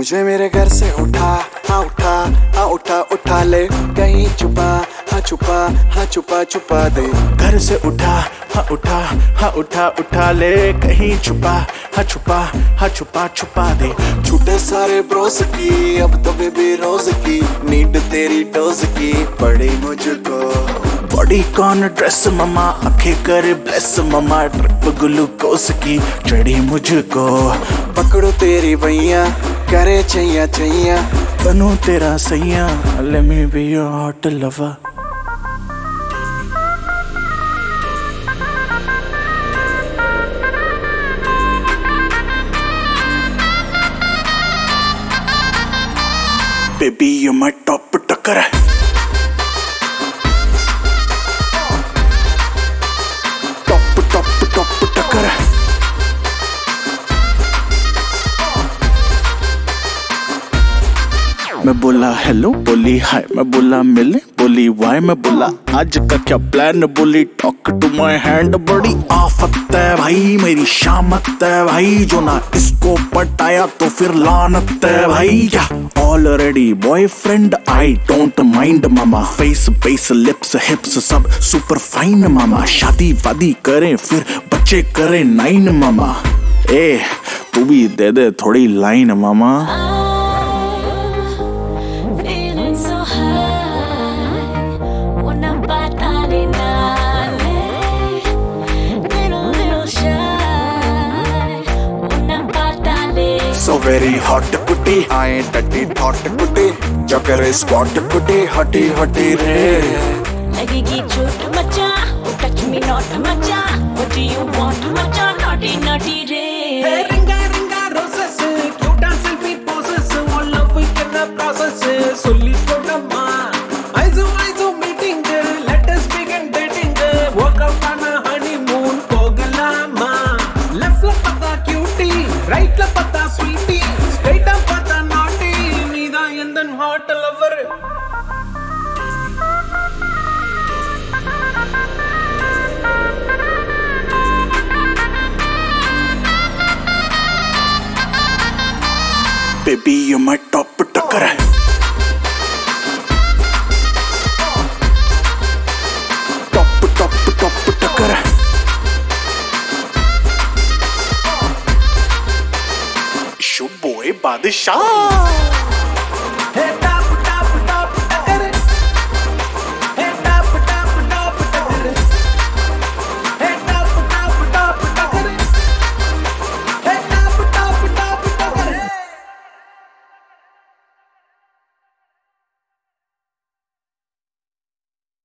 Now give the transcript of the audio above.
मुझे मेरे घर से उठा, हाँ उठा, हाँ उठा उठा ले, कहीं छुपा, हाँ छुपा, हाँ छुपा छुपा दे। घर से उठा, हाँ उठा, हाँ उठा उठा ले, कहीं छुपा, हाँ छुपा, हाँ छुपा छुपा दे। छूटे सारे ब्रोस की, अब तो बेबी रोज की, नीड तेरी डोज की पड़ी मुझको। बॉडी कॉन ड्रेस ममा, आंखें करे ब्लेस ममा, ट्रिप ग्लूकोस की चढ़ी मुझको। पकड़ो तेरी भैया, करे छैया छैया, बनूं तेरा सैया, let me be your hot lover। Baby you're my top टक्कर है, टॉप टक्कर है। मैं बोला हेलो, बोली हाय, मैं बोला मिले, बोली वाई, मैं बोला आज का क्या प्लान, बोली टॉक टू माय हैंड। बड़ी आफत है भाई, मेरी शामत है भाई, जो ना इसको पटाया तो फिर लानत है भाई। क्या already boyfriend, I don't mind मामा, फेस बेस लिप्स हिप्स सब सुपर फाइन मामा, शादी वादी करें फिर बच्चे करें 9 मामा। ए तू भी दे दे थोड़ी लाइन मामा। So very hot कुटी, आए टट्टी थॉट कुटी, जो करे स्पॉट कुटी, हटी हटी रे। लगेगी चोट मचा, touch me not मचा, what do you want मचा, naughty naughty रे। ringa ringa roses, cute and selfie poses, all love we can process, solli kodamma, aizu meeting, let us begin dating, walk out on a honeymoon pogalama, left la pata cutie, right la pata sweetie, straight up pata naughty, needa endan hot lover। Baby you're my top टक्कर है, top टक्कर है। शुभ boy बादशाह।